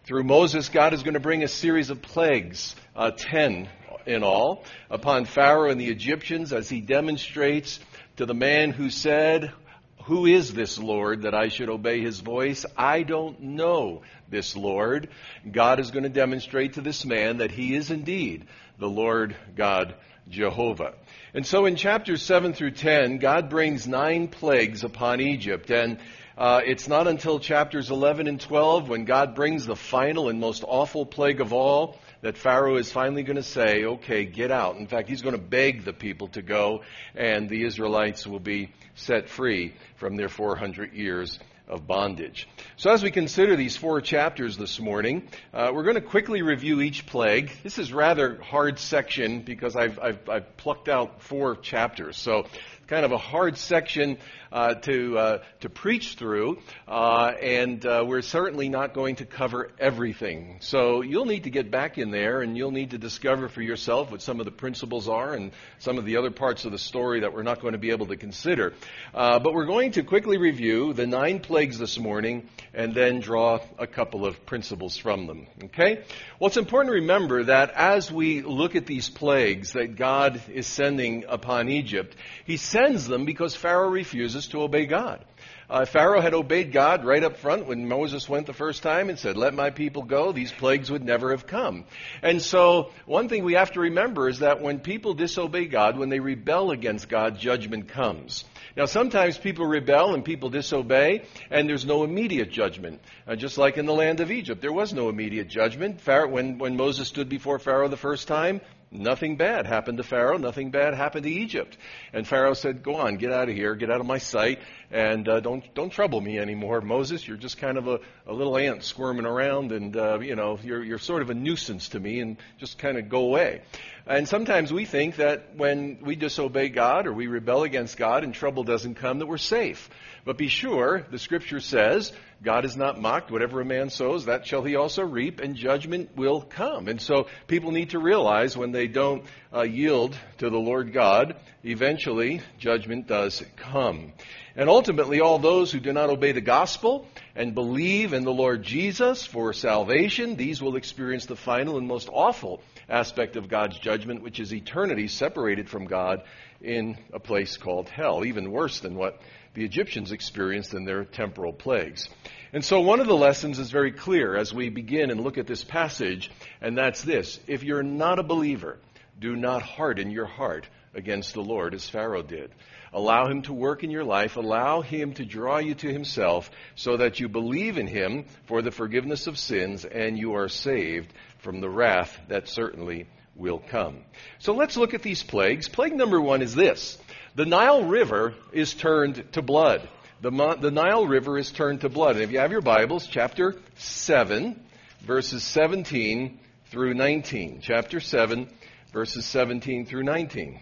Through Moses, God is going to bring a series of plagues, 10 in all, upon Pharaoh and the Egyptians as he demonstrates to the man who said, "Who is this Lord that I should obey his voice? I don't know this Lord." God is going to demonstrate to this man that he is indeed the Lord God Jehovah. And so in chapters 7 through 10, God brings 9 plagues upon Egypt. And it's not until chapters 11 and 12, when God brings the final and most awful plague of all, that Pharaoh is finally going to say, okay, get out. In fact, he's going to beg the people to go, and the Israelites will be set free from their 400 years of bondage. So as we consider these 4 chapters this morning, we're going to quickly review each plague. This is rather hard section because I've plucked out 4 chapters. So kind of a hard section to preach through, and we're certainly not going to cover everything. So you'll need to get back in there, and you'll need to discover for yourself what some of the principles are and some of the other parts of the story that we're not going to be able to consider. But we're going to quickly review the 9 plagues this morning and then draw a couple of principles from them. Okay? Well, it's important to remember that as we look at these plagues that God is sending upon Egypt, he sends them because Pharaoh refuses to obey God. Pharaoh had obeyed God right up front when Moses went the first time and said, "Let my people go," these plagues would never have come. And so one thing we have to remember is that when people disobey God, when they rebel against God, judgment comes. Now, sometimes people rebel and people disobey, and there's no immediate judgment. Just like in the land of Egypt, there was no immediate judgment. When Moses stood before Pharaoh the first time, nothing bad happened to Pharaoh. Nothing bad happened to Egypt. And Pharaoh said, "Go on, get out of here, get out of my sight, and don't trouble me anymore, Moses. You're just kind of a little ant squirming around, and you're sort of a nuisance to me, and just kind of go away." And sometimes we think that when we disobey God or we rebel against God and trouble doesn't come, that we're safe. But be sure, the Scripture says, God is not mocked. Whatever a man sows, that shall he also reap, and judgment will come. And so people need to realize when they don't yield to the Lord God, eventually judgment does come. And ultimately, all those who do not obey the gospel and believe in the Lord Jesus for salvation, these will experience the final and most awful aspect of God's judgment, which is eternity separated from God in a place called hell, even worse than what the Egyptians experienced in their temporal plagues. And so one of the lessons is very clear as we begin and look at this passage, and that's this: if you're not a believer, do not harden your heart against the Lord as Pharaoh did. Allow him to work in your life. Allow him to draw you to himself so that you believe in him for the forgiveness of sins and you are saved from the wrath that certainly will come. So let's look at these plagues. Plague number 1 is this: the Nile River is turned to blood. The Nile River is turned to blood. And if you have your Bibles, chapter 7, verses 17 through 19. Chapter 7, verses 17 through 19.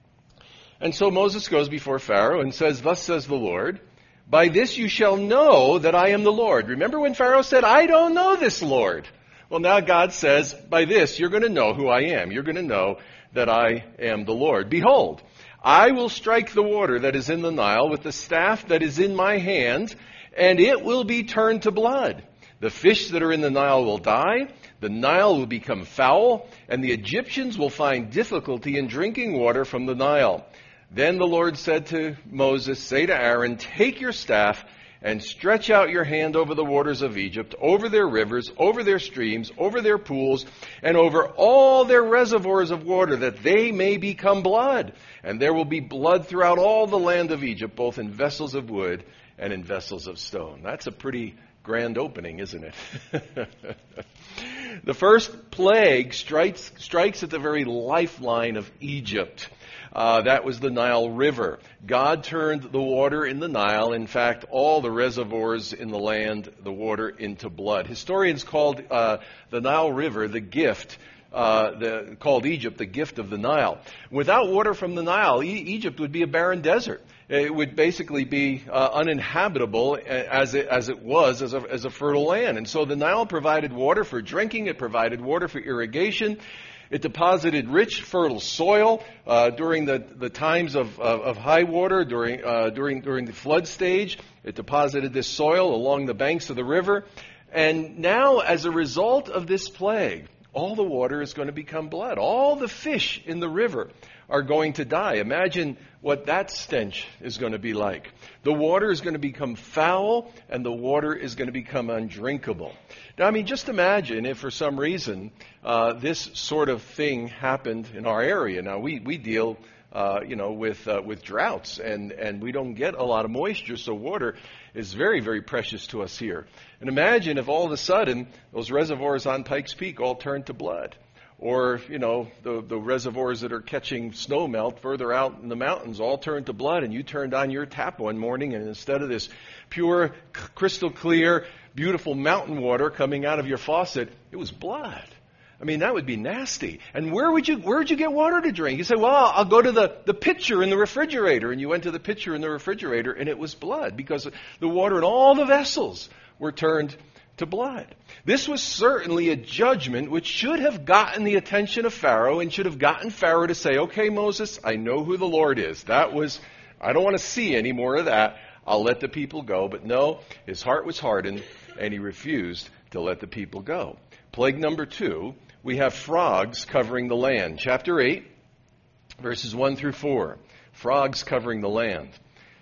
And so Moses goes before Pharaoh and says, "Thus says the Lord, by this you shall know that I am the Lord." Remember when Pharaoh said, "I don't know this Lord"? Well, now God says, by this you're going to know who I am. You're going to know that I am the Lord. "Behold, I will strike the water that is in the Nile with the staff that is in my hand, and it will be turned to blood. The fish that are in the Nile will die, the Nile will become foul, and the Egyptians will find difficulty in drinking water from the Nile." Then the Lord said to Moses, "Say to Aaron, take your staff and stretch out your hand over the waters of Egypt, over their rivers, over their streams, over their pools, and over all their reservoirs of water, that they may become blood. And there will be blood throughout all the land of Egypt, both in vessels of wood and in vessels of stone." That's a pretty grand opening, isn't it? The first plague strikes at the very lifeline of Egypt. That was the Nile River. God turned the water in the Nile, in fact, all the reservoirs in the land, the water into blood. Historians called the Nile River the gift, called Egypt the gift of the Nile. Without water from the Nile, Egypt would be a barren desert. It would basically be uninhabitable as it was as a fertile land. And so the Nile provided water for drinking. It provided water for irrigation. It deposited rich, fertile soil during the times of high water, during the flood stage. It deposited this soil along the banks of the river. And now, as a result of this plague, all the water is going to become blood. All the fish in the river are going to die. Imagine what that stench is going to be like. The water is going to become foul, and the water is going to become undrinkable. Now, I mean, just imagine if for some reason this sort of thing happened in our area. Now, we deal with droughts, and we don't get a lot of moisture, so water is very, very precious to us here. And imagine if all of a sudden those reservoirs on Pikes Peak all turned to blood. Or, the reservoirs that are catching snow melt further out in the mountains all turned to blood, and you turned on your tap one morning, and instead of this pure, crystal clear, beautiful mountain water coming out of your faucet, it was blood. I mean, that would be nasty. And where'd you get water to drink? You say, well, I'll go to the pitcher in the refrigerator. And you went to the pitcher in the refrigerator, and it was blood, because the water in all the vessels were turned to blood. This was certainly a judgment which should have gotten the attention of Pharaoh, and should have gotten Pharaoh to say, okay, Moses, I know who the Lord is. I don't want to see any more of that. I'll let the people go. But no, his heart was hardened, and he refused to let the people go. Plague number 2, we have frogs covering the land. Chapter 8, verses 1 through 4. Frogs covering the land.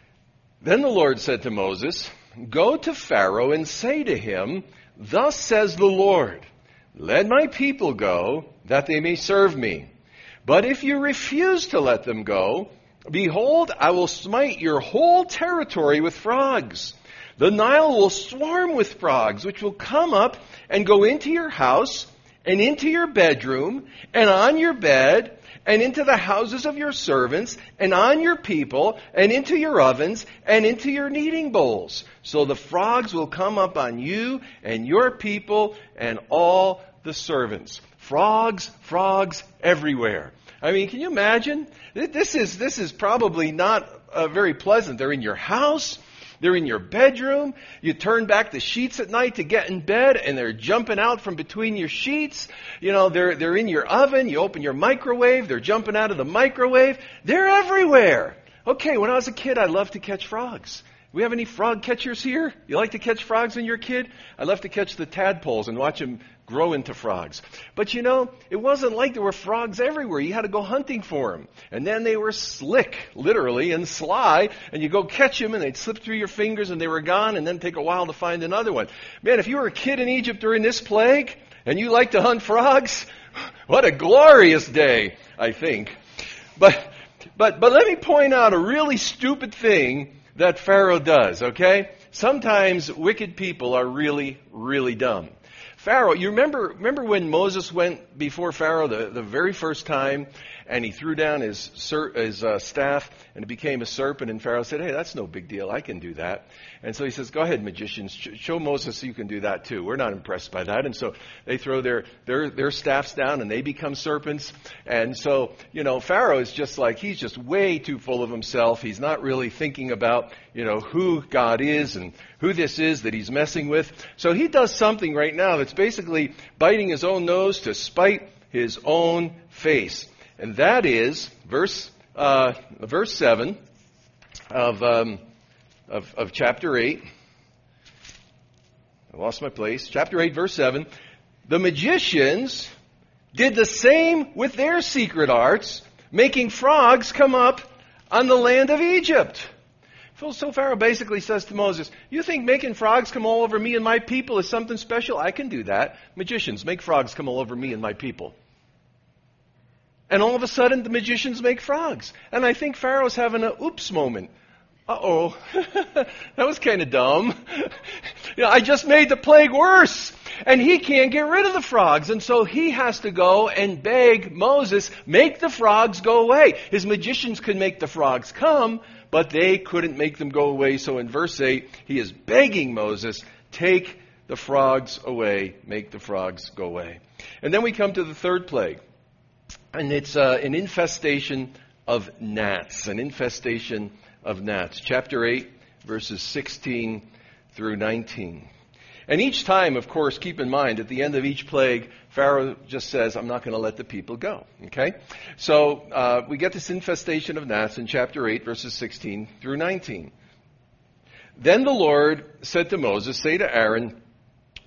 Then the Lord said to Moses, go to Pharaoh and say to him, thus says the Lord, let my people go, that they may serve me. But if you refuse to let them go, behold, I will smite your whole territory with frogs. The Nile will swarm with frogs, which will come up and go into your house, and into your bedroom, and on your bed, and into the houses of your servants, and on your people, and into your ovens, and into your kneading bowls. So the frogs will come up on you, and your people, and all the servants. Frogs everywhere. I mean, can you imagine? This is probably not very pleasant. They're in your house. They're in your bedroom. You turn back the sheets at night to get in bed, and they're jumping out from between your sheets. They're in your oven. You open your microwave. They're jumping out of the microwave. They're everywhere. Okay, when I was a kid, I loved to catch frogs. We have any frog catchers here? You like to catch frogs when you're a kid? I love to catch the tadpoles and watch them grow into frogs. But it wasn't like there were frogs everywhere. You had to go hunting for them. And then they were slick, literally, and sly. And you go catch them, and they'd slip through your fingers, and they were gone, and then take a while to find another one. Man, if you were a kid in Egypt during this plague, and you like to hunt frogs, what a glorious day, I think. But let me point out a really stupid thing that Pharaoh does, okay? Sometimes wicked people are really, really dumb. Pharaoh, you remember when Moses went before Pharaoh the very first time, and he threw down his staff, and it became a serpent, and Pharaoh said, hey, that's no big deal, I can do that. And so he says, go ahead, magicians, show Moses you can do that too. We're not impressed by that. And so they throw their staffs down, and they become serpents. And so, Pharaoh is just like, he's just way too full of himself. He's not really thinking about, who God is and who this is that he's messing with. So he does something right now that's basically biting his own nose to spite his own face. And that is verse 7 of chapter 8. I lost my place. Chapter 8, verse 7. The magicians did the same with their secret arts, making frogs come up on the land of Egypt. So Pharaoh basically says to Moses, you think making frogs come all over me and my people is something special? I can do that. Magicians, make frogs come all over me and my people. And all of a sudden, the magicians make frogs. And I think Pharaoh's having a oops moment. Uh-oh, that was kind of dumb. I just made the plague worse. And he can't get rid of the frogs. And so he has to go and beg Moses, make the frogs go away. His magicians could make the frogs come, but they couldn't make them go away. So in verse 8, he is begging Moses, take the frogs away, make the frogs go away. And then we come to the third plague. And it's an infestation of gnats. An infestation of gnats. Chapter 8, verses 16 through 19. And each time, of course, keep in mind, at the end of each plague, Pharaoh just says, I'm not going to let the people go. Okay? So we get this infestation of gnats in chapter 8, verses 16 through 19. Then the Lord said to Moses, say to Aaron,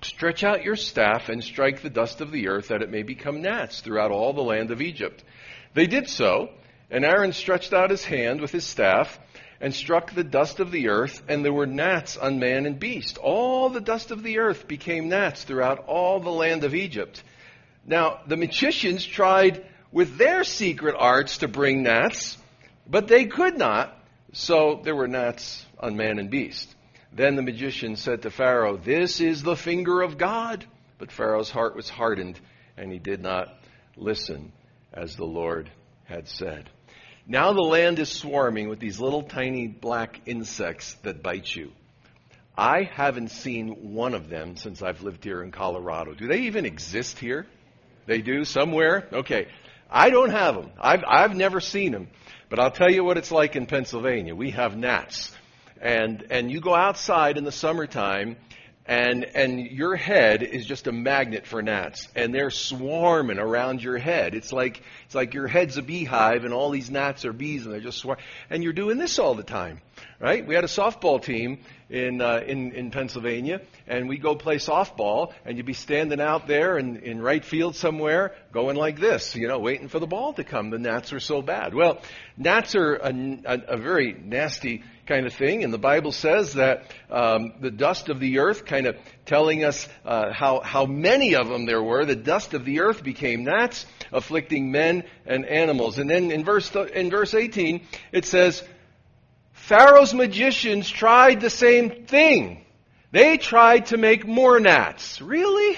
Stretch out your staff and strike the dust of the earth, that it may become gnats throughout all the land of Egypt. They did so, and Aaron stretched out his hand with his staff and struck the dust of the earth, and there were gnats on man and beast. All the dust of the earth became gnats throughout all the land of Egypt. Now, the magicians tried with their secret arts to bring gnats, but they could not, so there were gnats on man and beast. Then the magician said to Pharaoh, "This is the finger of God." But Pharaoh's heart was hardened, and he did not listen as the Lord had said. Now the land is swarming with these little tiny black insects that bite you. I haven't seen one of them since I've lived here in Colorado. Do they even exist here? They do somewhere? Okay. I don't have them. I've never seen them. But I'll tell you what it's like in Pennsylvania. We have gnats. And you go outside in the summertime, and your head is just a magnet for gnats, and they're swarming around your head. It's like your head's a beehive, and all these gnats are bees, and they're just swarming. And you're doing this all the time, right? We had a softball team in Pennsylvania, and we go play softball, and you'd be standing out there in right field somewhere, going like this, waiting for the ball to come. The gnats are so bad. Well, gnats are a very nasty kind of thing, and the Bible says that the dust of the earth, kind of telling us how many of them there were. The dust of the earth became gnats, afflicting men and animals. And then in verse 18, it says, Pharaoh's magicians tried the same thing. They tried to make more gnats. Really?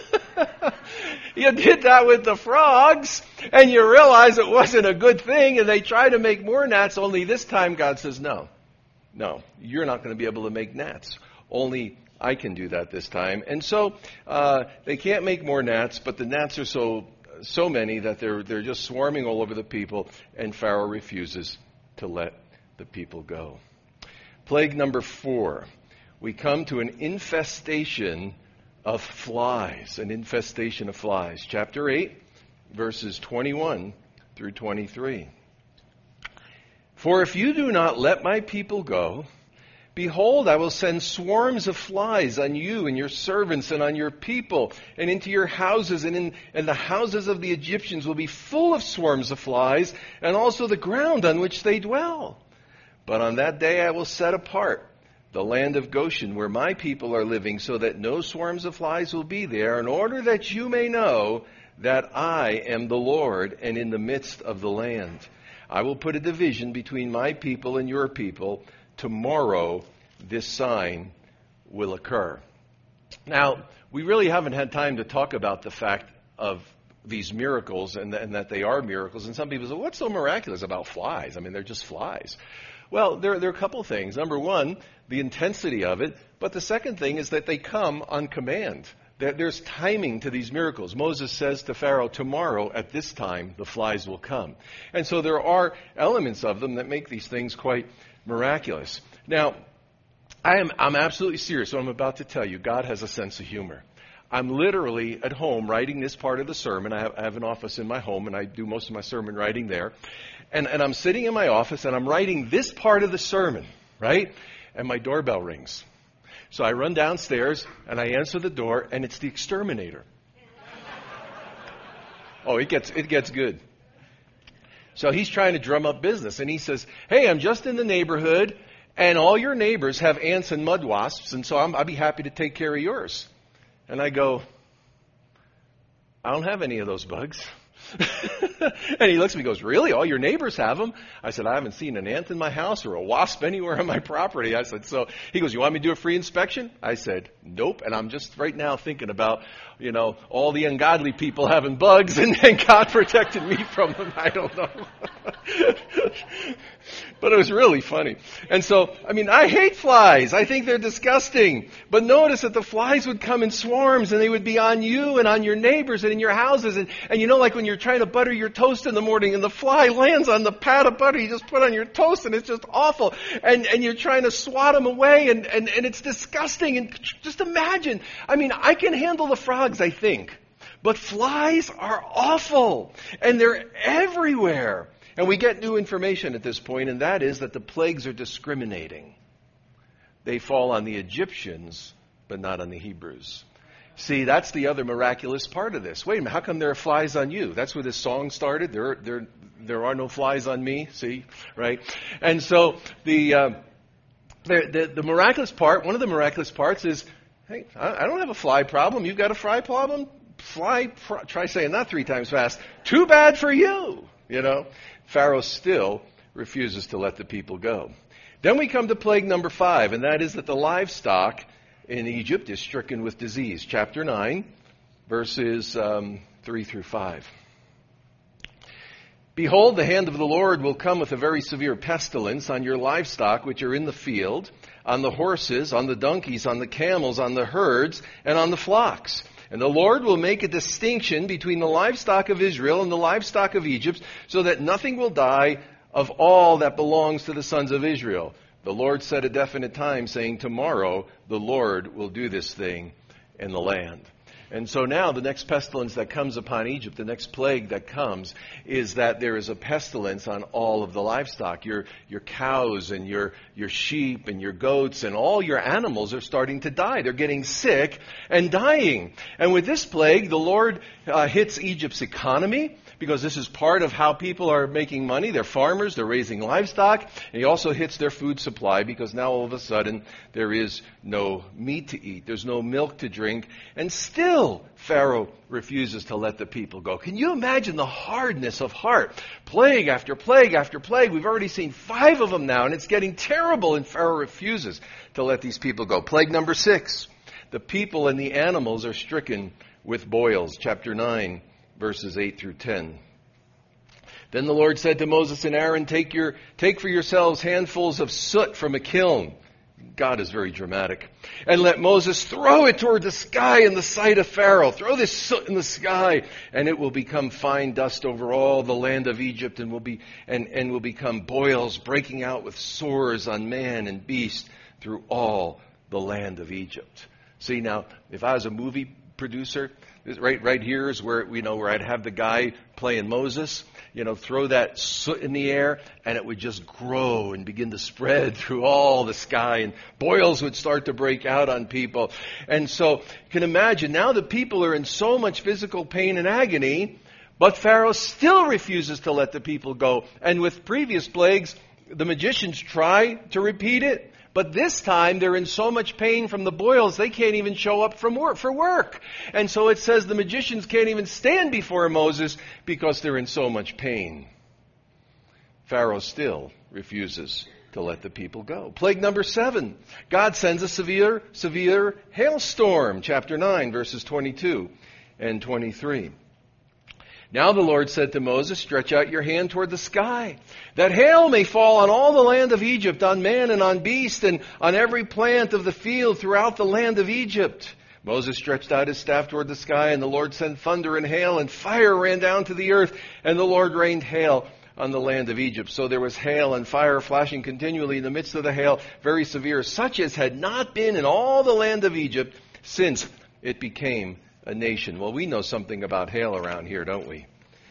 You did that with the frogs, and you realize it wasn't a good thing, and they tried to make more gnats, only this time God says, no, you're not going to be able to make gnats. Only I can do that this time. And so they can't make more gnats, but the gnats are so many that they're just swarming all over the people, and Pharaoh refuses to let the people go. Plague number 4. We come to an infestation of flies. An infestation of flies. Chapter 8, verses 21 through 23. For if you do not let my people go, behold, I will send swarms of flies on you and your servants and on your people and into your houses, and the houses of the Egyptians will be full of swarms of flies, and also the ground on which they dwell. But on that day I will set apart the land of Goshen, where my people are living, so that no swarms of flies will be there, in order that you may know that I am the Lord, and in the midst of the land. I will put a division between my people and your people. Tomorrow this sign will occur. Now, we really haven't had time to talk about the fact of these miracles and that they are miracles. And some people say, what's so miraculous about flies? I mean, they're just flies. Well, there are a couple things. Number one, the intensity of it. But the second thing is that they come on command. There's timing to these miracles. Moses says to Pharaoh, tomorrow at this time the flies will come. And so there are elements of them that make these things quite miraculous. Now, I'm absolutely serious. What I'm about to tell you, God has a sense of humor. I'm literally at home writing this part of the sermon. I have an office in my home, and I do most of my sermon writing there. And I'm sitting in my office, and I'm writing this part of the sermon, right? And my doorbell rings. So I run downstairs, and I answer the door, and it's the exterminator. Oh, it gets good. So he's trying to drum up business, and he says, hey, I'm just in the neighborhood, and all your neighbors have ants and mud wasps, and so I'll be happy to take care of yours. And I go, I don't have any of those bugs. And he looks at me and goes, really? All your neighbors have them? I said, I haven't seen an ant in my house or a wasp anywhere on my property. I said, so he goes, you want me to do a free inspection? I said, nope. And I'm just right now thinking about, all the ungodly people having bugs and God protected me from them. I don't know. But it was really funny. And so, I hate flies. I think they're disgusting. But notice that the flies would come in swarms, and they would be on you and on your neighbors and in your houses. And like when you're trying to butter your toast in the morning and the fly lands on the pat of butter you just put on your toast, and it's just awful. And you're trying to swat them away, and it's disgusting. And just imagine. I can handle the frogs, I think. But flies are awful. And they're everywhere. And we get new information at this point, and that is that the plagues are discriminating. They fall on the Egyptians, but not on the Hebrews. See, that's the other miraculous part of this. Wait a minute, how come there are flies on you? That's where this song started. There are no flies on me. See, right? And so the miraculous part, one of the miraculous parts is, hey, I don't have a fly problem. You've got a fly problem? Try saying that 3 times fast. Too bad for you. You know, Pharaoh still refuses to let the people go. Then we come to plague number 5, and that is that the livestock in Egypt is stricken with disease. Chapter 9, verses 3 through 5. Behold, the hand of the Lord will come with a very severe pestilence on your livestock which are in the field, on the horses, on the donkeys, on the camels, on the herds, and on the flocks. And the Lord will make a distinction between the livestock of Israel and the livestock of Egypt, so that nothing will die of all that belongs to the sons of Israel. The Lord set a definite time, saying, tomorrow the Lord will do this thing in the land. And so now the next pestilence that comes upon Egypt, the next plague that comes, is that there is a pestilence on all of the livestock. Your cows and your sheep and your goats and all your animals are starting to die. They're getting sick and dying. And with this plague, the Lord hits Egypt's economy, because this is part of how people are making money. They're farmers, they're raising livestock. And he also hits their food supply, because now all of a sudden there is no meat to eat. There's no milk to drink. And still Pharaoh refuses to let the people go. Can you imagine the hardness of heart? Plague after plague after plague. We've already seen 5 of them now, and it's getting terrible, and Pharaoh refuses to let these people go. Plague number 6. The people and the animals are stricken with boils. Chapter 9. Verses 8 through 10. Then the Lord said to Moses and Aaron, take for yourselves handfuls of soot from a kiln. God is very dramatic. And let Moses throw it toward the sky in the sight of Pharaoh. Throw this soot in the sky, and it will become fine dust over all the land of Egypt, and will become boils breaking out with sores on man and beast through all the land of Egypt. See, now, if I was a movie producer, right here is where I'd have the guy playing Moses, throw that soot in the air, and it would just grow and begin to spread through all the sky, and boils would start to break out on people. And so you can imagine, now the people are in so much physical pain and agony, but Pharaoh still refuses to let the people go. And with previous plagues, the magicians try to repeat it. But this time, they're in so much pain from the boils, they can't even show up for work. And so it says the magicians can't even stand before Moses because they're in so much pain. Pharaoh still refuses to let the people go. Plague number 7. God sends a severe hailstorm. Chapter 9, verses 22 and 23. Now the Lord said to Moses, stretch out your hand toward the sky, that hail may fall on all the land of Egypt, on man and on beast, and on every plant of the field throughout the land of Egypt. Moses stretched out his staff toward the sky, and the Lord sent thunder and hail, and fire ran down to the earth, and the Lord rained hail on the land of Egypt. So there was hail and fire flashing continually in the midst of the hail, very severe, such as had not been in all the land of Egypt since it became a nation. Well, we know something about hail around here, don't we?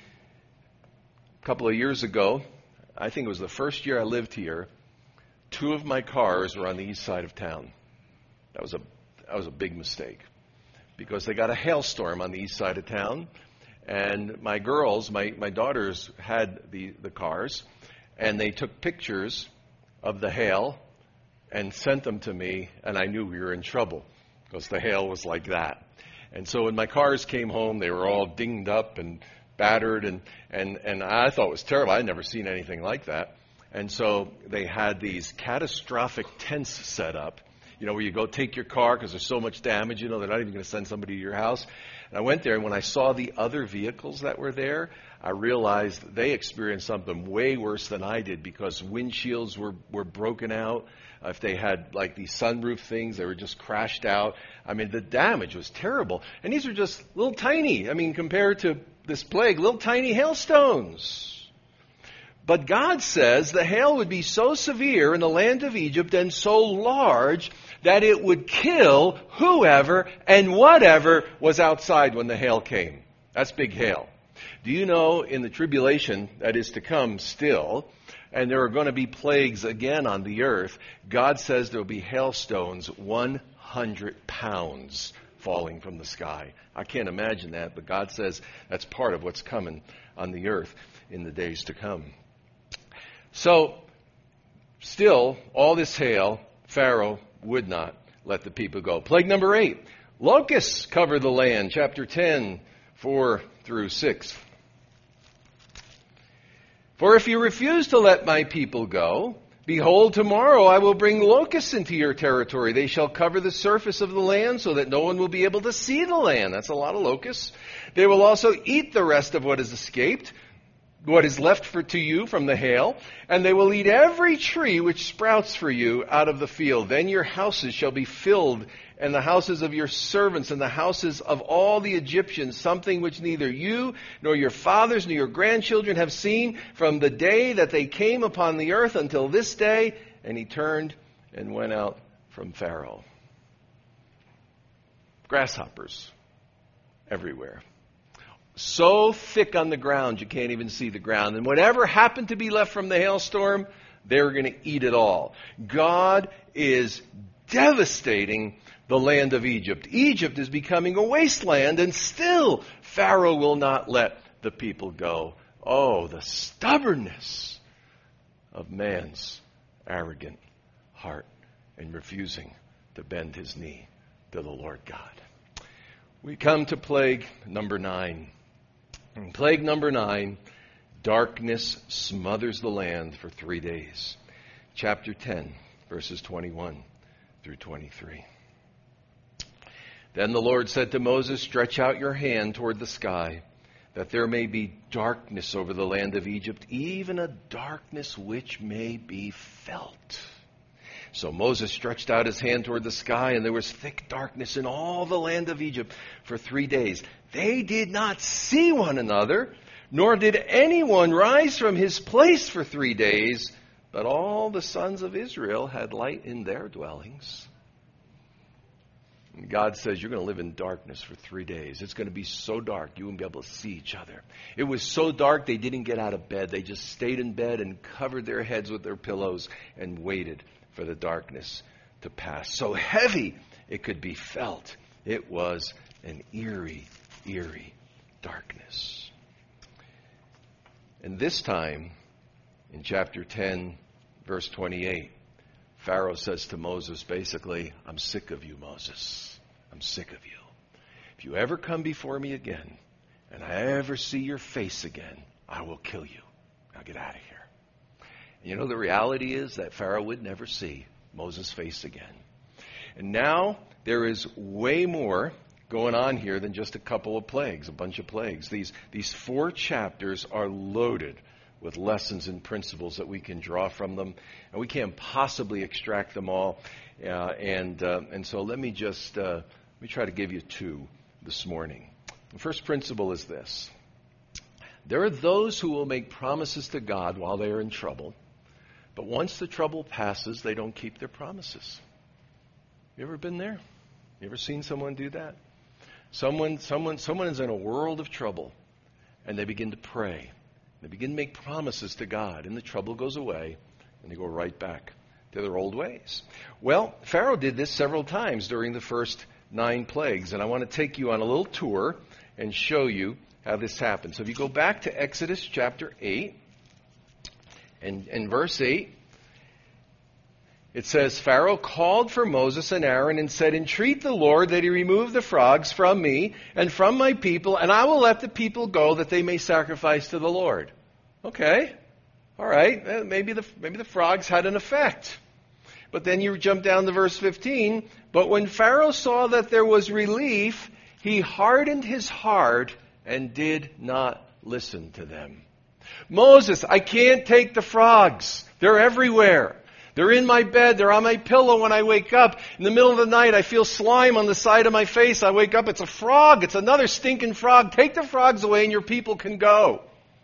A couple of years ago, I think it was the first year I lived here, 2 of my cars were on the east side of town. That was a big mistake, because they got a hailstorm on the east side of town, and my girls, my daughters had the cars, and they took pictures of the hail and sent them to me, and I knew we were in trouble because the hail was like that. And so when my cars came home, they were all dinged up and battered, and I thought it was terrible. I'd never seen anything like that. And so they had these catastrophic tents set up, where you go take your car because there's so much damage, they're not even going to send somebody to your house. And I went there, and when I saw the other vehicles that were there, I realized they experienced something way worse than I did, because windshields were broken out. If they had like these sunroof things, they were just crashed out. I mean, the damage was terrible. And these are just little tiny, compared to this plague, little tiny hailstones. But God says the hail would be so severe in the land of Egypt and so large that it would kill whoever and whatever was outside when the hail came. That's big hail. Do you know, in the tribulation that is to come still, and there are going to be plagues again on the earth, God says there will be hailstones 100 pounds falling from the sky. I can't imagine that, but God says that's part of what's coming on the earth in the days to come. So, still, all this hail, Pharaoh would not let the people go. Plague number 8. Locusts cover the land. Chapter 10, 4 through 6. For if you refuse to let my people go, behold, tomorrow I will bring locusts into your territory. They shall cover the surface of the land so that no one will be able to see the land. That's a lot of locusts. They will also eat the rest of what has escaped, what is left to you from the hail, and they will eat every tree which sprouts for you out of the field. Then your houses shall be filled, and the houses of your servants, and the houses of all the Egyptians, something which neither you, nor your fathers, nor your grandchildren have seen from the day that they came upon the earth until this day. And he turned and went out from Pharaoh. Grasshoppers everywhere. So thick on the ground you can't even see the ground. And whatever happened to be left from the hailstorm, they were going to eat it all. God is devastating the land of Egypt. Egypt is becoming a wasteland, and still Pharaoh will not let the people go. Oh, the stubbornness of man's arrogant heart in refusing to bend his knee to the Lord God. We come to plague number 9. And plague number 9, darkness smothers the land for 3 days. Chapter 10, verses 21 through 23. Then the Lord said to Moses, stretch out your hand toward the sky, that there may be darkness over the land of Egypt, even a darkness which may be felt. So Moses stretched out his hand toward the sky, and there was thick darkness in all the land of Egypt for 3 days. They did not see one another, nor did anyone rise from his place for 3 days, but all the sons of Israel had light in their dwellings. And God says, you're going to live in darkness for 3 days. It's going to be so dark you won't be able to see each other. It was so dark they didn't get out of bed. They just stayed in bed and covered their heads with their pillows and waited for the darkness to pass. So heavy it could be felt. It was an eerie darkness. And this time, in chapter 10, verse 28, Pharaoh says to Moses, basically, I'm sick of you, Moses. I'm sick of you. If you ever come before me again, and I ever see your face again, I will kill you. Now get out of here. And you know, the reality is that Pharaoh would never see Moses' face again. And now there is way more going on here than just a couple of plagues, a bunch of plagues. These 4 chapters are loaded with lessons and principles that we can draw from them, and we can't possibly extract them all. And so let me try to give you 2 this morning. The first principle is this: there are those who will make promises to God while they are in trouble, but once the trouble passes, they don't keep their promises. You ever been there? You ever seen someone do that? Someone is in a world of trouble, and they begin to pray. They begin to make promises to God, and the trouble goes away, and they go right back to their old ways. Well, Pharaoh did this several times during the first 9 plagues, and I want to take you on a little tour and show you how this happened. So if you go back to Exodus chapter 8, and verse 8, it says, Pharaoh called for Moses and Aaron and said, entreat the Lord that he remove the frogs from me and from my people, and I will let the people go that they may sacrifice to the Lord. Okay, all right, maybe the frogs had an effect. But then you jump down to verse 15. But when Pharaoh saw that there was relief, he hardened his heart and did not listen to them. Moses, I can't take the frogs. They're everywhere. They're in my bed. They're on my pillow when I wake up. In the middle of the night, I feel slime on the side of my face. I wake up, it's a frog. It's another stinking frog. Take the frogs away and your people can go.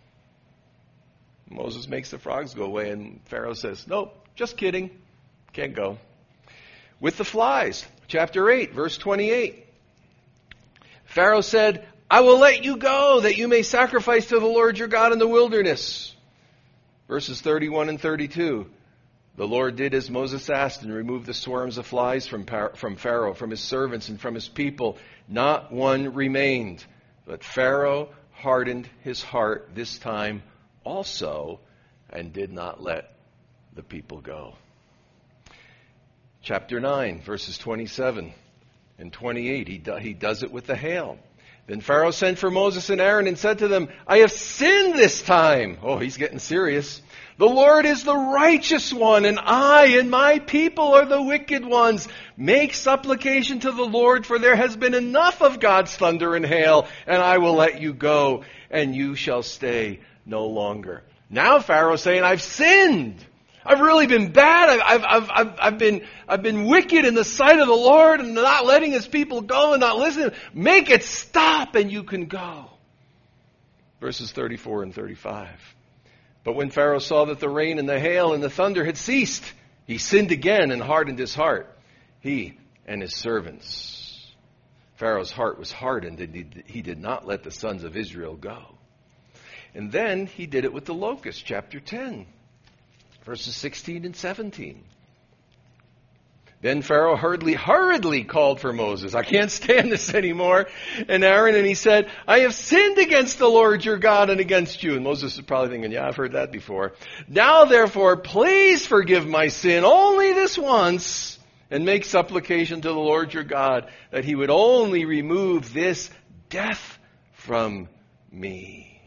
Moses makes the frogs go away, and Pharaoh says, nope, just kidding. Can't go. With the flies, chapter 8, verse 28. Pharaoh said, I will let you go that you may sacrifice to the Lord your God in the wilderness. Verses 31 and 32. The Lord did as Moses asked and removed the swarms of flies from Pharaoh, from his servants, and from his people. Not one remained. But Pharaoh hardened his heart this time also and did not let the people go. Chapter 9, verses 27 and 28. He does it with the hail. Then Pharaoh sent for Moses and Aaron and said to them, I have sinned this time. Oh, he's getting serious. The Lord is the righteous one, and I and my people are the wicked ones. Make supplication to the Lord, for there has been enough of God's thunder and hail, and I will let you go, and you shall stay no longer. Now Pharaoh's saying, I've sinned. I've really been bad. I've been wicked in the sight of the Lord, and not letting his people go and not listening. Make it stop, and you can go. Verses 34 and 35. But when Pharaoh saw that the rain and the hail and the thunder had ceased, he sinned again and hardened his heart, he and his servants. Pharaoh's heart was hardened, and he did not let the sons of Israel go. And then he did it with the locusts, chapter 10, verses 16 and 17. Then Pharaoh hurriedly called for Moses. I can't stand this anymore. And Aaron, and he said, I have sinned against the Lord your God and against you. And Moses is probably thinking, yeah, I've heard that before. Now therefore, please forgive my sin only this once, and make supplication to the Lord your God that he would only remove this death from me.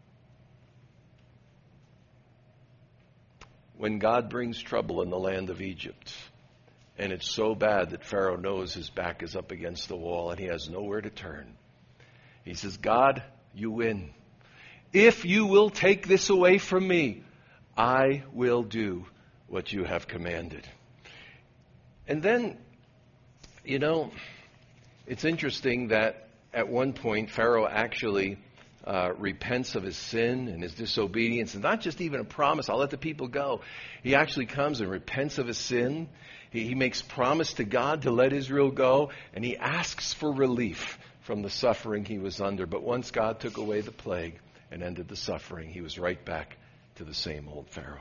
When God brings trouble in the land of Egypt, and it's so bad that Pharaoh knows his back is up against the wall and he has nowhere to turn, he says, God, you win. If you will take this away from me, I will do what you have commanded. And then, it's interesting that at one point Pharaoh actually repents of his sin and his disobedience, and not just even a promise, I'll let the people go. He actually comes and repents of his sin. He makes promise to God to let Israel go, and he asks for relief from the suffering he was under. But once God took away the plague and ended the suffering, he was right back to the same old Pharaoh.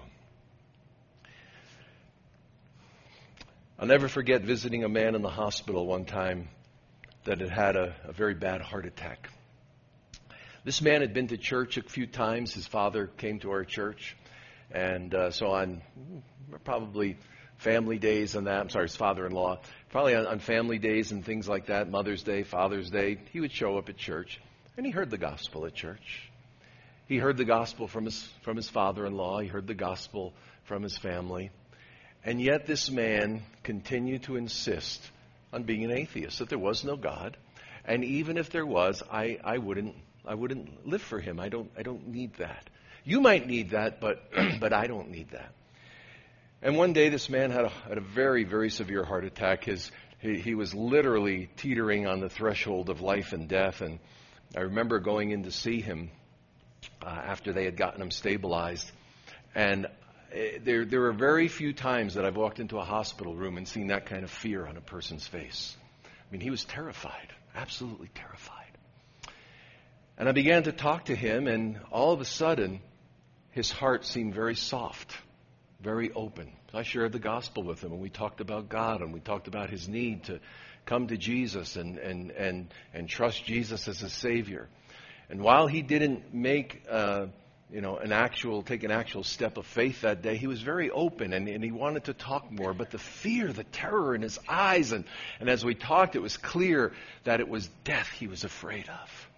I'll never forget visiting a man in the hospital one time that had had a very bad heart attack. This man had been to church a few times. His father came to our church. And so on probably family days and that, his father-in-law, probably on family days and things like that, Mother's Day, Father's Day, he would show up at church. And he heard the gospel at church. He heard the gospel from his father-in-law. He heard the gospel from his family. And yet this man continued to insist on being an atheist, that there was no God. And even if there was, I wouldn't live for him. I don't need that. You might need that, but I don't need that. And one day this man had a very, very severe heart attack. He was literally teetering on the threshold of life and death. And I remember going in to see him after they had gotten him stabilized. And there were very few times that I've walked into a hospital room and seen that kind of fear on a person's face. I mean, he was terrified, absolutely terrified. And I began to talk to him, and all of a sudden, his heart seemed very soft, very open. So I shared the gospel with him, and we talked about God, and we talked about his need to come to Jesus and trust Jesus as a Savior. And while he didn't make take an actual step of faith that day, he was very open and he wanted to talk more. But the fear, the terror in his eyes, and as we talked, it was clear that it was death he was afraid of.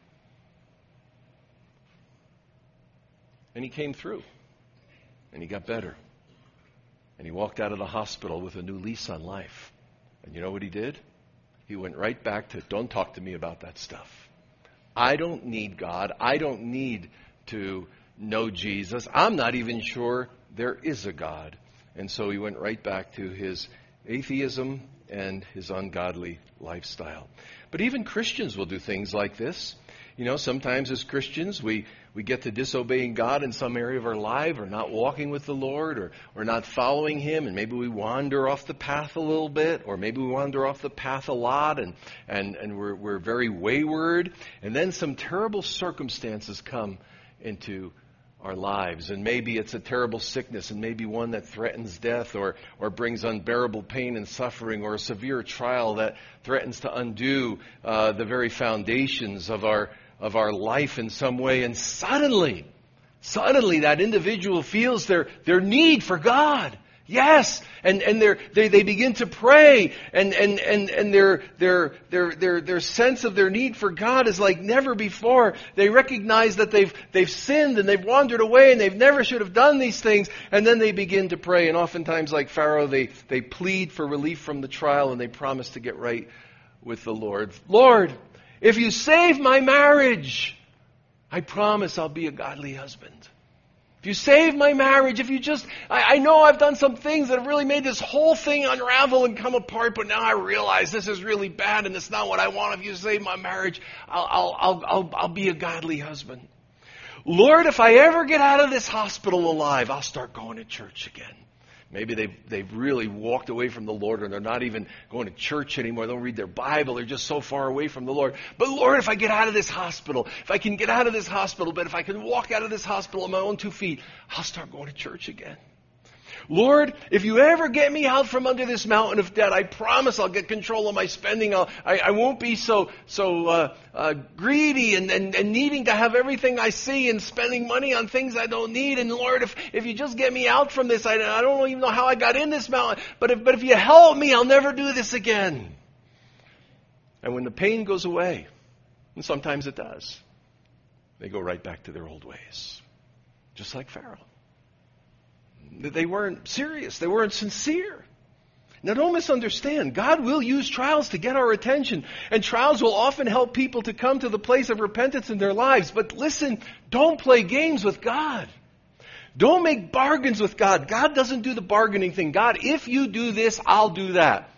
And he came through, and he got better. And he walked out of the hospital with a new lease on life. And you know what he did? He went right back to, don't talk to me about that stuff. I don't need God. I don't need to know Jesus. I'm not even sure there is a God. And so he went right back to his atheism and his ungodly lifestyle. But even Christians will do things like this. Sometimes as Christians, we get to disobeying God in some area of our life, or not walking with the Lord, or not following him, and maybe we wander off the path a little bit, or maybe we wander off the path a lot, and we're very wayward. And then some terrible circumstances come into our lives. And maybe it's a terrible sickness, and maybe one that threatens death or brings unbearable pain and suffering, or a severe trial that threatens to undo the very foundations of our life in some way. And suddenly that individual feels their need for God. Yes, and they begin to pray, and their sense of their need for God is like never before. They recognize that they've sinned and they've wandered away and they've never should have done these things, and then they begin to pray. And oftentimes, like Pharaoh, they plead for relief from the trial, and they promise to get right with the Lord. Lord, if you save my marriage, I promise I'll be a godly husband. If you save my marriage, if you just, I know I've done some things that have really made this whole thing unravel and come apart, but now I realize this is really bad and it's not what I want. If you save my marriage, I'll be a godly husband. Lord, if I ever get out of this hospital alive, I'll start going to church again. Maybe they've really walked away from the Lord, or they're not even going to church anymore. They don't read their Bible. They're just so far away from the Lord. But Lord, if I get out of this hospital, if I can get out of this hospital, but if I can walk out of this hospital on my own 2 feet, I'll start going to church again. Lord, if you ever get me out from under this mountain of debt, I promise I'll get control of my spending. I won't be so greedy and needing to have everything I see and spending money on things I don't need. And Lord, if you just get me out from this, I don't even know how I got in this mountain. But if you help me, I'll never do this again. And when the pain goes away, and sometimes it does, they go right back to their old ways, just like Pharaoh. They weren't serious. They weren't sincere. Now, don't misunderstand. God will use trials to get our attention, and trials will often help people to come to the place of repentance in their lives. But listen, don't play games with God. Don't make bargains with God. God doesn't do the bargaining thing. God, if you do this, I'll do that.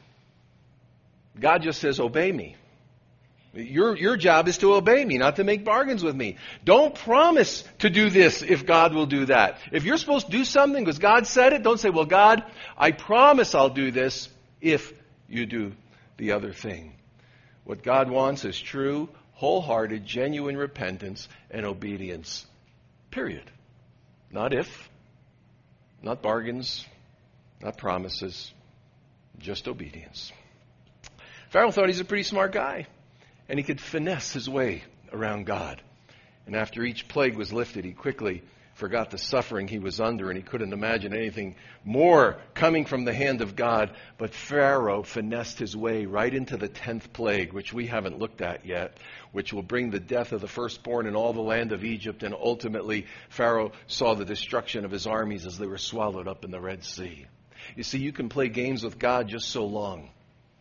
God just says, obey me. Your job is to obey me, not to make bargains with me. Don't promise to do this if God will do that. If you're supposed to do something because God said it, don't say, well, God, I promise I'll do this if you do the other thing. What God wants is true, wholehearted, genuine repentance and obedience. Period. Not if, not bargains, not promises, just obedience. Pharaoh thought he's a pretty smart guy. And he could finesse his way around God. And after each plague was lifted, he quickly forgot the suffering he was under, and he couldn't imagine anything more coming from the hand of God. But Pharaoh finessed his way right into the 10th plague, which we haven't looked at yet, which will bring the death of the firstborn in all the land of Egypt. And ultimately, Pharaoh saw the destruction of his armies as they were swallowed up in the Red Sea. You see, you can play games with God just so long.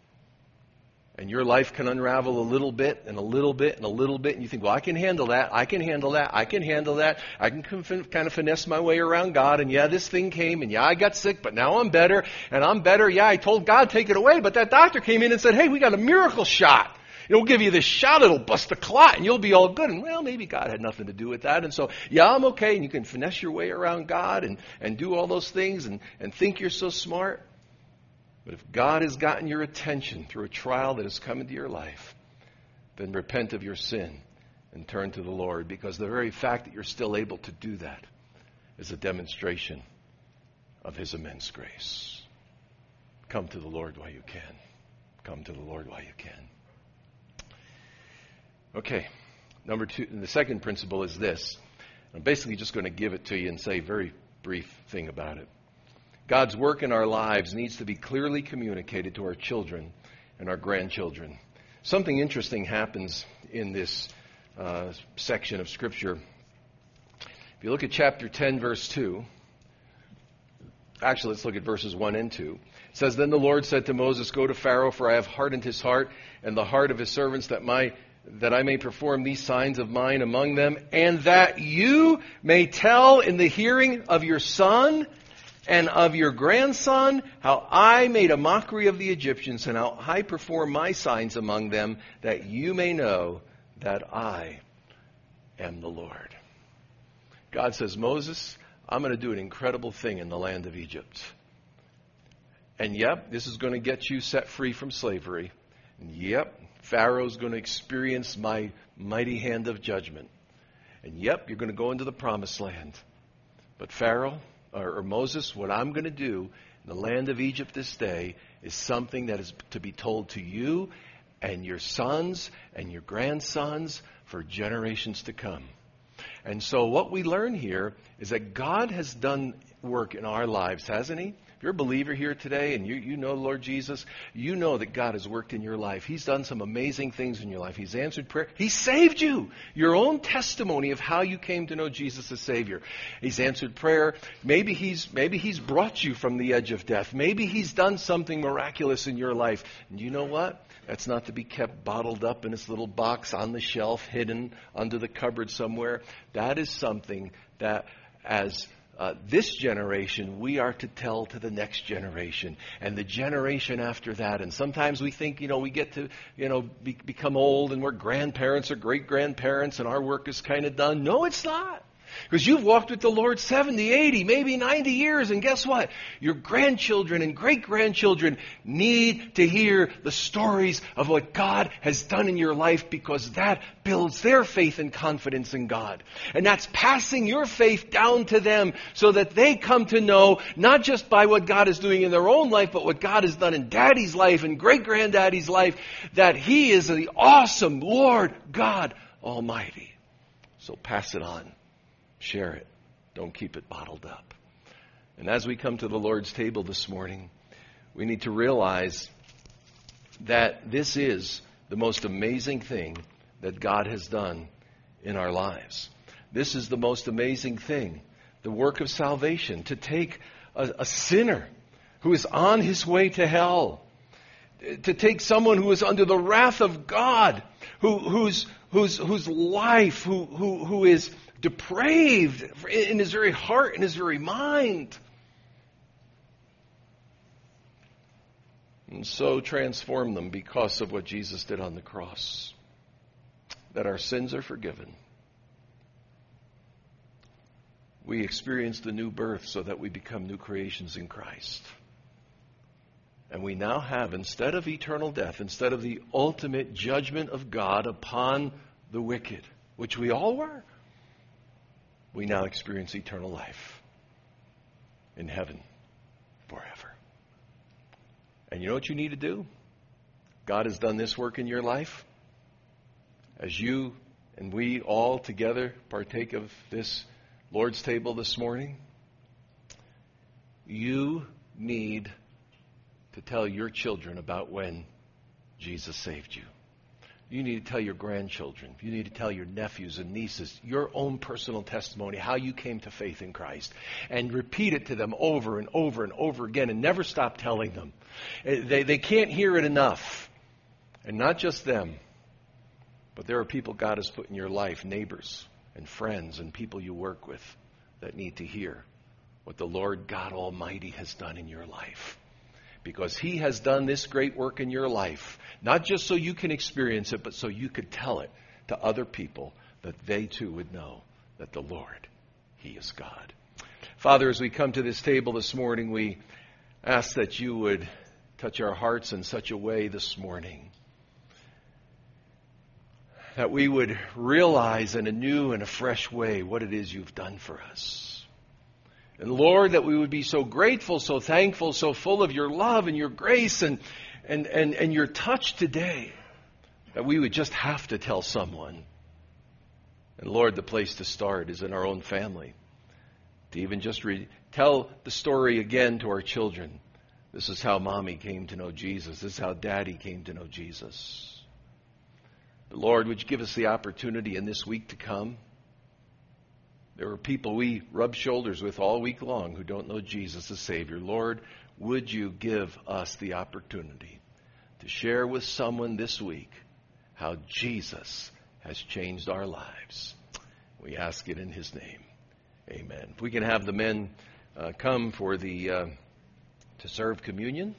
And your life can unravel a little bit and a little bit and a little bit. And you think, well, I can handle that. I can handle that. I can handle that. I can kind of finesse my way around God. And yeah, this thing came. And yeah, I got sick, but now I'm better. And I'm better. Yeah, I told God, take it away. But that doctor came in and said, hey, we got a miracle shot. We'll give you this shot. It'll bust a clot and you'll be all good. And well, maybe God had nothing to do with that. And so, yeah, I'm okay. And you can finesse your way around God and do all those things and think you're so smart. But if God has gotten your attention through a trial that has come into your life, then repent of your sin and turn to the Lord, because the very fact that you're still able to do that is a demonstration of His immense grace. Come to the Lord while you can. Come to the Lord while you can. Okay, number two, and the second principle is this. I'm basically just going to give it to you and say a very brief thing about it. God's work in our lives needs to be clearly communicated to our children and our grandchildren. Something interesting happens in this section of Scripture. If you look at chapter 10, verse 2, actually let's look at verses 1 and 2. It says, Then the Lord said to Moses, Go to Pharaoh, for I have hardened his heart and the heart of his servants, that I may perform these signs of mine among them, and that you may tell in the hearing of your son and of your grandson how I made a mockery of the Egyptians and how I perform my signs among them, that you may know that I am the Lord. God says, Moses, I'm going to do an incredible thing in the land of Egypt. And yep, this is going to get you set free from slavery. And yep, Pharaoh's going to experience my mighty hand of judgment. And yep, you're going to go into the promised land. But Pharaoh, or Moses, what I'm going to do in the land of Egypt this day is something that is to be told to you and your sons and your grandsons for generations to come. And so what we learn here is that God has done work in our lives, hasn't he? If you're a believer here today and you know Lord Jesus, you know that God has worked in your life. He's done some amazing things in your life. He's answered prayer. He saved you. Your own testimony of how you came to know Jesus as Savior. He's answered prayer. Maybe he's brought you from the edge of death. Maybe he's done something miraculous in your life. And you know what? That's not to be kept bottled up in its little box on the shelf, hidden under the cupboard somewhere. That is something that as this generation, we are to tell to the next generation and the generation after that. And sometimes we think, we get to, become old and we're grandparents or great-grandparents and our work is kind of done. No, it's not. Because you've walked with the Lord 70, 80, maybe 90 years, and guess what? Your grandchildren and great-grandchildren need to hear the stories of what God has done in your life, because that builds their faith and confidence in God. And that's passing your faith down to them so that they come to know, not just by what God is doing in their own life, but what God has done in Daddy's life and great-granddaddy's life, that He is the awesome Lord God Almighty. So pass it on. Share it. Don't keep it bottled up. And as we come to the Lord's table this morning, we need to realize that this is the most amazing thing that God has done in our lives. This is the most amazing thing, the work of salvation, to take a sinner who is on his way to hell, to take someone who is under the wrath of God, whose life, who is depraved in his very heart, in his very mind. And so transform them because of what Jesus did on the cross. That our sins are forgiven. We experience the new birth so that we become new creations in Christ. And we now have, instead of eternal death, instead of the ultimate judgment of God upon the wicked, which we all were, we now experience eternal life in heaven forever. And you know what you need to do? God has done this work in your life. As you and we all together partake of this Lord's table this morning, you need to tell your children about when Jesus saved you. You need to tell your grandchildren. You need to tell your nephews and nieces your own personal testimony, how you came to faith in Christ. And repeat it to them over and over and over again and never stop telling them. They can't hear it enough. And not just them, but there are people God has put in your life, neighbors and friends and people you work with, that need to hear what the Lord God Almighty has done in your life. Because He has done this great work in your life, not just so you can experience it, but so you could tell it to other people, that they too would know that the Lord, He is God. Father, as we come to this table this morning, we ask that you would touch our hearts in such a way this morning that we would realize in a new and a fresh way what it is you've done for us. And Lord, that we would be so grateful, so thankful, so full of your love and your grace and your touch today, that we would just have to tell someone. And Lord, the place to start is in our own family. To even just tell the story again to our children. This is how Mommy came to know Jesus. This is how Daddy came to know Jesus. But Lord, would you give us the opportunity in this week to come? There are people we rub shoulders with all week long who don't know Jesus as Savior. Lord, would you give us the opportunity to share with someone this week how Jesus has changed our lives? We ask it in His name. Amen. If we can have the men come for to serve communion.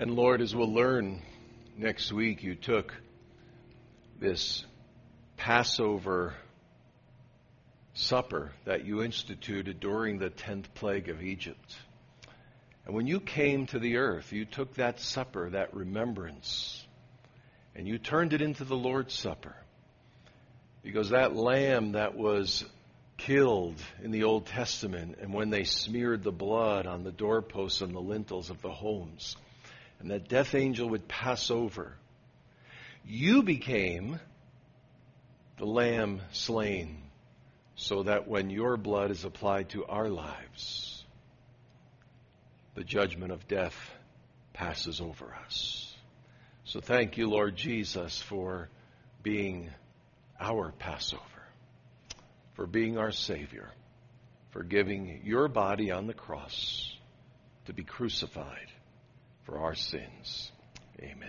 And Lord, as we'll learn next week, you took this Passover supper that you instituted during the 10th plague of Egypt. And when you came to the earth, you took that supper, that remembrance, and you turned it into the Lord's Supper. Because that lamb that was killed in the Old Testament, and when they smeared the blood on the doorposts and the lintels of the homes, and that death angel would pass over, you became the lamb slain, so that when your blood is applied to our lives, the judgment of death passes over us. So thank you, Lord Jesus, for being our Passover, for being our Savior, for giving your body on the cross to be crucified for our sins. Amen.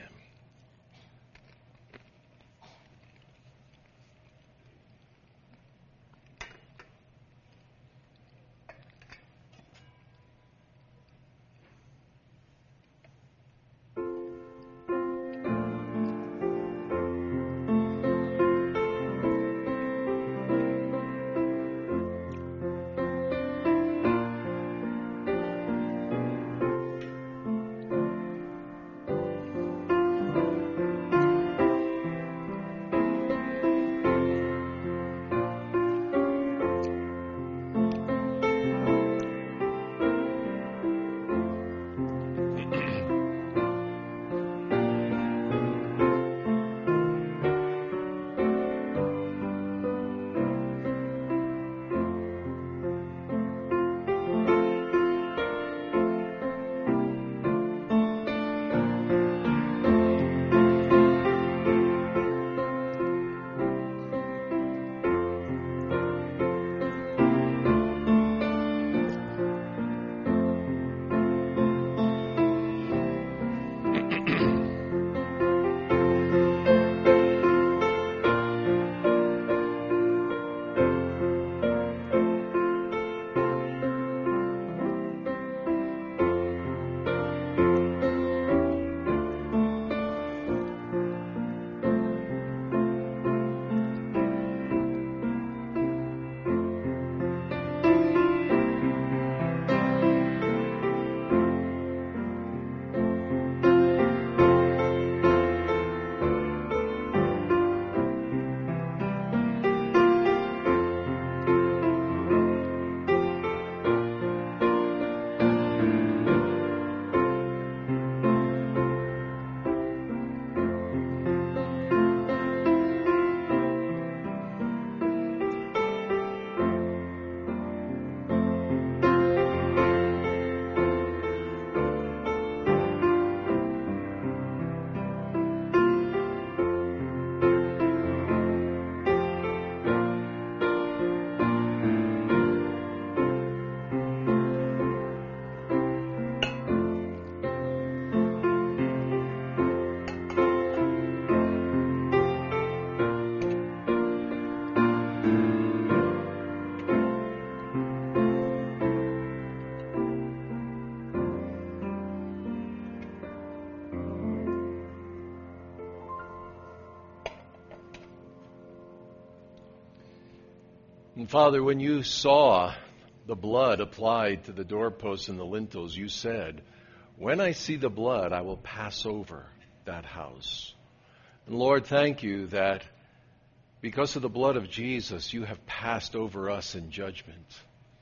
And Father, when you saw the blood applied to the doorposts and the lintels, you said, "When I see the blood, I will pass over that house." And Lord, thank you that because of the blood of Jesus, you have passed over us in judgment.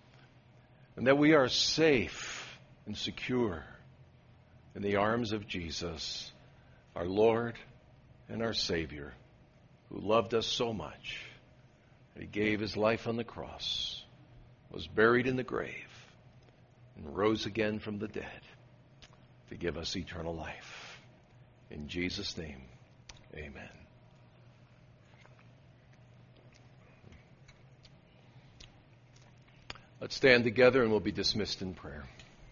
And that we are safe and secure in the arms of Jesus, our Lord and our Savior, who loved us so much. He gave his life on the cross, was buried in the grave, and rose again from the dead to give us eternal life. In Jesus' name, amen. Let's stand together and we'll be dismissed in prayer.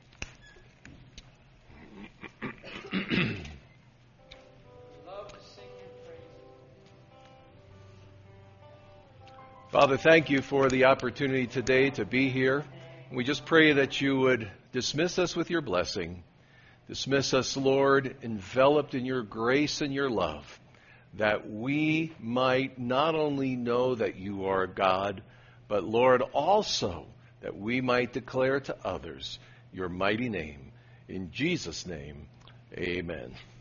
Father, thank you for the opportunity today to be here. We just pray that you would dismiss us with your blessing, Dismiss us, Lord, enveloped in your grace and your love, that we might not only know that you are God, but, Lord, also that we might declare to others your mighty name. In Jesus' name, amen.